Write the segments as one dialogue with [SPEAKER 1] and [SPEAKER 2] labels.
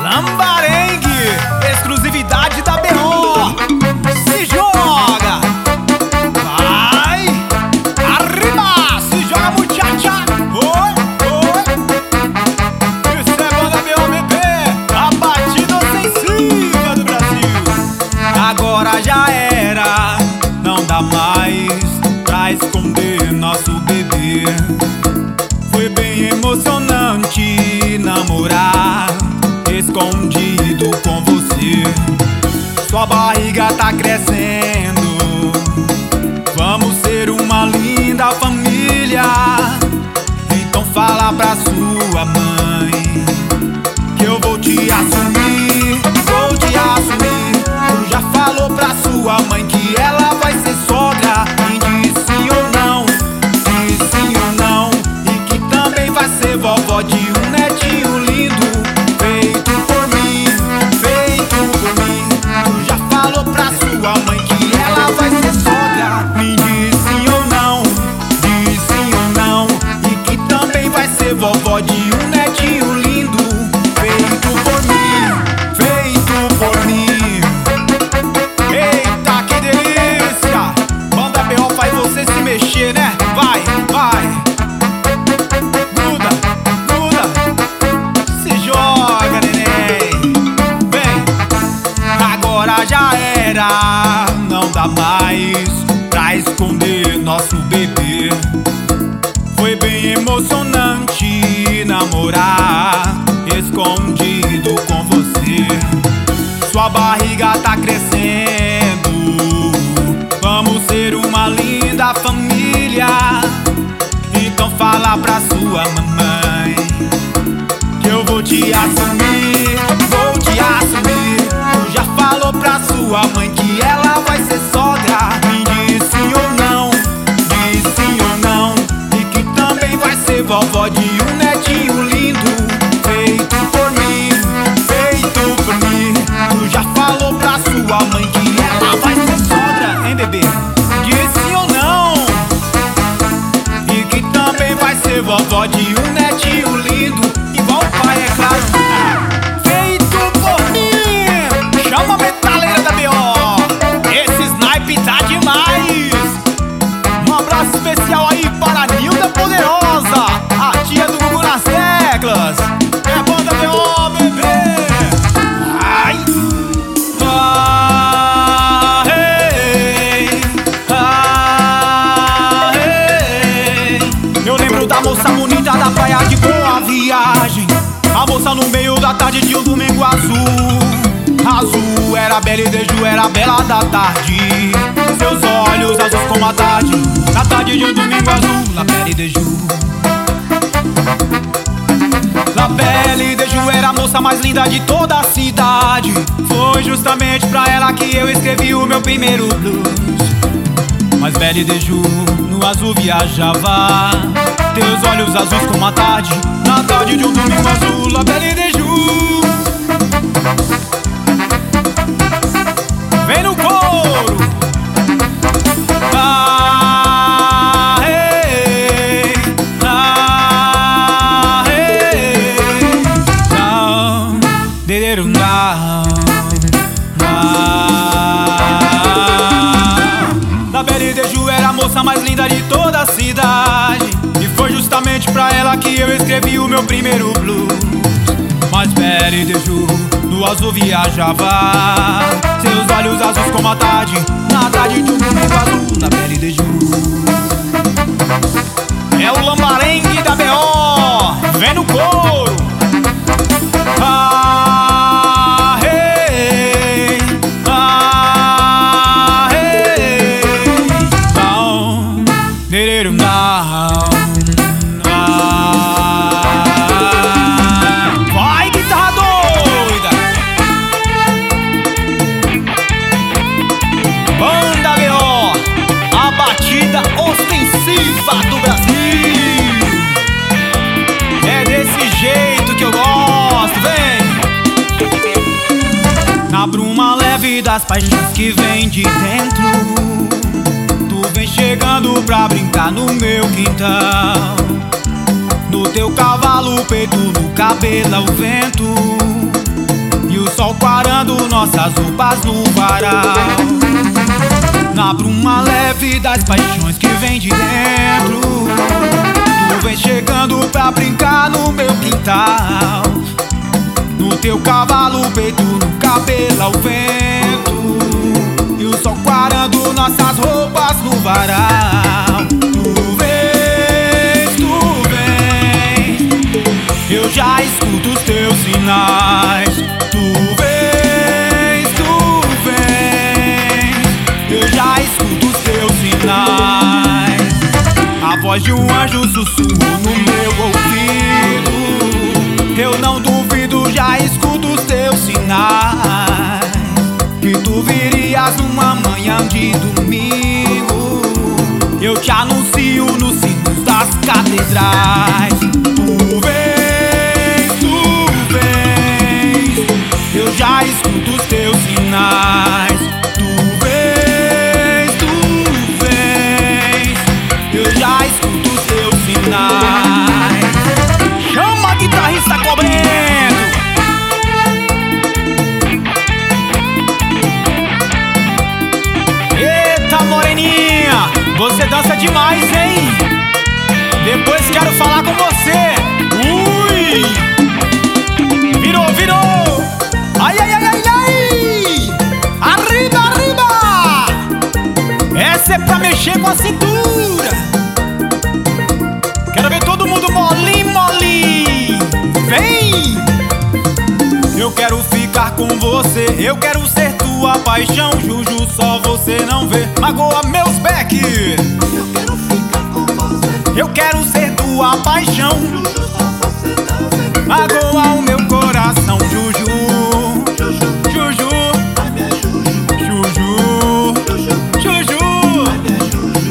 [SPEAKER 1] Lambarengue, exclusividade da BO. Se joga, vai, arriba, se joga muchacha. Oi, oi. Isso é banda BO, bebê, a batida ofensiva do Brasil. Agora já era, não dá mais pra esconder nosso bebê. Foi bem emocionante namorar escondido com você. Sua barriga tá crescendo, vamos ser uma linda família. Então fala pra sua mãe que eu vou te assumir, vou te assumir. Tu já falou pra sua mãe que ela vai ser sogra? E diz sim ou não, diz sim ou não. E que também vai ser vovó de um netinho lindo, feito por mim, feito por mim. Tu já falou pra sua mãe que ela vai ser sogra? Me diz sim ou não, diz sim ou não. E que também vai ser vovó de um netinho lindo, feito por mim, feito por mim. Eita, que delícia! Banda BO faz você se mexer, né? Vai, vai. Gruda, gruda. Se joga, neném. Vem. Agora já era, não dá mais pra esconder nosso bebê. Foi bem emocionante namorar escondido com você. Sua barriga tá crescendo, vamos ser uma linda família. Então fala pra sua mamãe que eu vou te assumir, vou te assumir. Tu já falou pra sua mãe que ela vai ser sogra? Me diz sim ou não, diz sim ou não. E que também vai ser vovó de um netinho lindo, feito por mim, feito por mim. Tu já falou pra sua mãe que ela vai ser sogra, hein, bebê? Diz sim ou não. E que também vai ser vovó de um netinho lindo, igual o pai, é claro. Feito por mim. Chama a metaleira da BO. Esse snipe tá demais. Um abraço especial aí para a Nilda Poderosa, a tia do Gugu nas teclas. É banda BO, bebê. Ai. Ah, hey. Ah, hey. Eu lembro da moça bonita da praia de Boa Viagem. A moça no meio da tarde de um domingo azul. Azul era bela e Deju era bela da tarde. Seus olhos azuis como a tarde, na tarde de um domingo azul. La Belle e Deju, La Belle e Deju era a moça mais linda de toda a cidade. Foi justamente pra ela que eu escrevi o meu primeiro blues. Mas Belle e Deju no azul viajava. Teus olhos azuis como a tarde, na tarde de um domingo azul. La Belle e Deju. Vem no couro. Ah, hey. Ah, hey. Down, down, down. La Belle e Deju era a moça mais linda de toda a cidade. E foi justamente pra ela que eu escrevi o meu primeiro blues. Mas Belle e Deju no azul viajava. Seus olhos azuis como a tarde, na tarde de um domingo azul. La Belle e Deju. É o lambarengue da BO. Vem no couro. Ah, hey. Ah, hey. Down, down, down. Vai, guitarra doida. Banda BO, a batida ostensiva do Brasil. É desse jeito que eu gosto, vem. Na bruma leve das paixões que vem de dentro, tu vem chegando pra brincar no meu quintal. No teu cavalo, peito no cabelo ao vento. nossas roupas no varal. Na bruma leve das paixões que vem de dentro, tu vem chegando pra brincar no meu quintal. No teu cavalo, peito no cabelo ao vento, e o sol quarando nossas roupas no varal. Tu vens, eu já escuto os teus sinais. Tu vens, eu já escuto os teus sinais. A voz de um anjo sussurra no meu ouvido. Eu não duvido, já escuto os teus sinais. Que tu virias numa manhã de domingo. Eu te anuncio nos sinos das catedrais. Tu vens, eu já escuto os teus sinais. Tu vens, eu já escuto os teus sinais. Chama a guitarrista cobrendo. Eita, moreninha, você dança demais, hein? Depois quero falar com você. Ui! Virou, virou! Ai, ai, ai, ai, ai! Arriba, arriba! Essa é pra mexer com a cintura. Quero ver todo mundo molinho, molinho. Vem! Eu quero ficar com você, eu quero ser tua paixão. Juju, só você não vê, magoa meus beck.
[SPEAKER 2] Eu quero ficar com você,
[SPEAKER 1] eu quero ser tua paixão.
[SPEAKER 2] Juju, só você não vê,
[SPEAKER 1] magoa o meu coração. Juju,
[SPEAKER 2] Juju,
[SPEAKER 1] Juju,
[SPEAKER 2] ai minha Juju,
[SPEAKER 1] Juju,
[SPEAKER 2] Juju,
[SPEAKER 1] Juju,
[SPEAKER 2] ai minha Juju,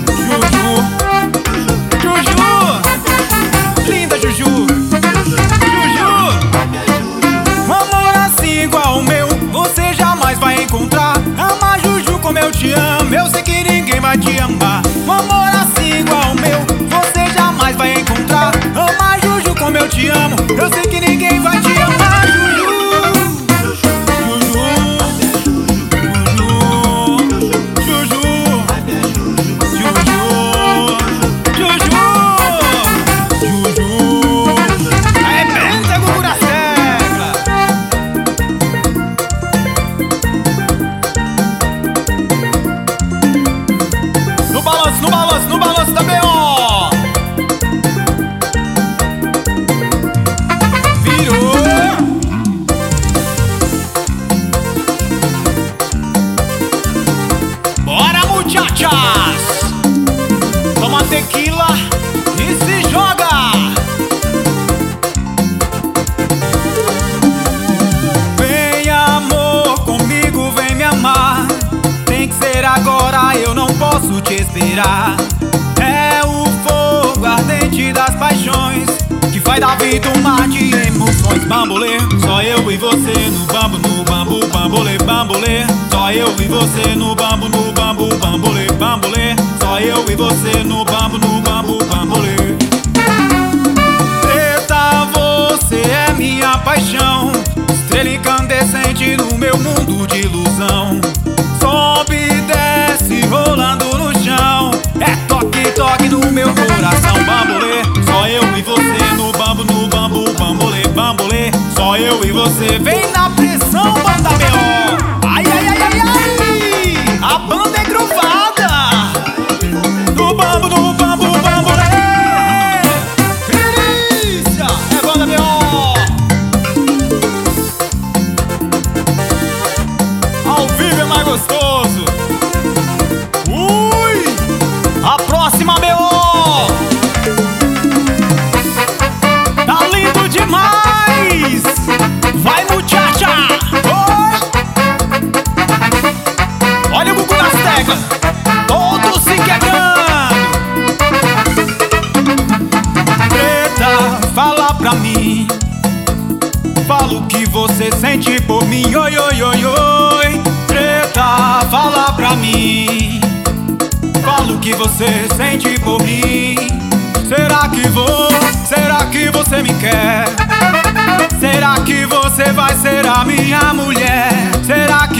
[SPEAKER 1] Juju, Juju, linda Juju, Juju. Um amor assim igual o meu você jamais vai encontrar. Ama Juju como eu te amo, eu sei que ninguém vai te amar. Um amor assim igual o meu você jamais vai encontrar. Ama Juju como eu te amo, eu sei que ninguém vai te amar. Juju, no balanço da B.O. Virou. Bora, muchachas. Toma tequila e se joga. Vem, amor, comigo, vem me amar. Tem que ser agora, eu não posso te esperar. É o fogo ardente das paixões que faz da vida um mar de emoções. Bambolê, só eu e você no bambu, bambolê, bambolê. Só eu e você no bambu, bambolê, bambolê. Só eu e você no bambu, bambolê. Preta, você é minha paixão, estrela incandescente no meu mundo de ilusão. Sobe e desce rolando no chão, é toque, toque no meu coração. Bambolê, só eu e você no bambu, bambolê, bambolê. Só eu e você, vem na pressão, banda B.O. Ai, ai, ai, ai, ai, a banda é grovada. No bambu, bambolê. Delícia, é banda B.O. Ao vivo é mais gostoso. Ui, a próxima B.O. Tá lindo demais. Vai, muchacha. Oi. Olha o Gugu nas teclas, todos se quebrando. Preta, fala pra mim, fala o que você sente por mim. Oi, oi, oi, oi. Preta, fala pra mim, fala o que você sente por mim. Será que você me quer? Será que você vai ser a minha mulher? Será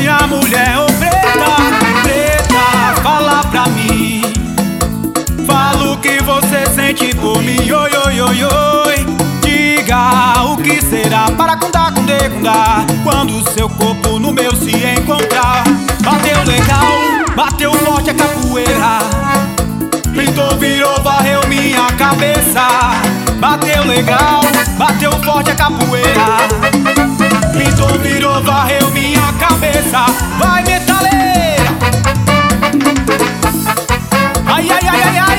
[SPEAKER 1] minha mulher, ô preta, preta, fala pra mim. Fala o que você sente por mim, oi, oi, oi, oi. Diga o que será para contar com decundar quando seu corpo no meu se encontrar. Bateu legal, bateu forte a capoeira, pintou, virou, varreu minha cabeça. Bateu legal, bateu forte a capoeira, pintou, virou, varreu minha cabeça. Vai, metaleira! Ai, ai, ai, ai, ai.